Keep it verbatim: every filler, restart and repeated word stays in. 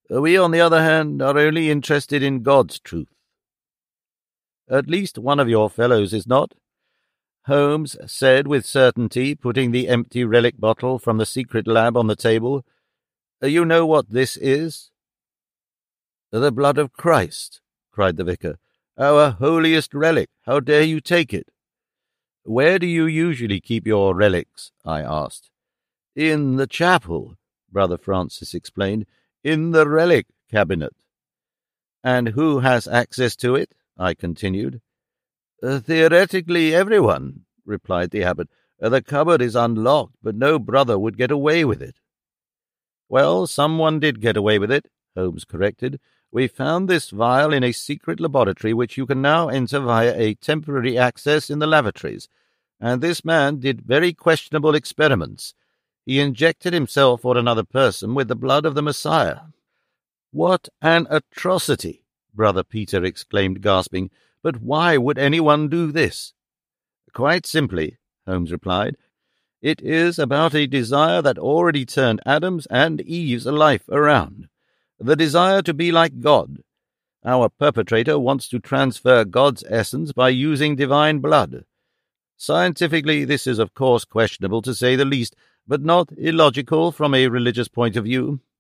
We, on the other hand, are only interested in God's truth. At least one of your fellows is not, Holmes said with certainty, putting the empty relic bottle from the secret lab on the table. You know what this is? The blood of Christ, cried the vicar. Our holiest relic. How dare you take it? Where do you usually keep your relics? I asked. In the chapel, Brother Francis explained. In the relic cabinet. And who has access to it? I continued. Uh, theoretically, everyone, replied the abbot. Uh, the cupboard is unlocked, but no brother would get away with it. Well, someone did get away with it, Holmes corrected. We found this vial in a secret laboratory which you can now enter via a temporary access in the lavatories, and this man did very questionable experiments. He injected himself or another person with the blood of the Messiah. What an atrocity! Brother Peter exclaimed, gasping. But why would anyone do this? Quite simply, Holmes replied. It is about a desire that already turned Adam's and Eve's life around. The desire to be like God. Our perpetrator wants to transfer God's essence by using divine blood. Scientifically, this is of course questionable to say the least, but not illogical from a religious point of view.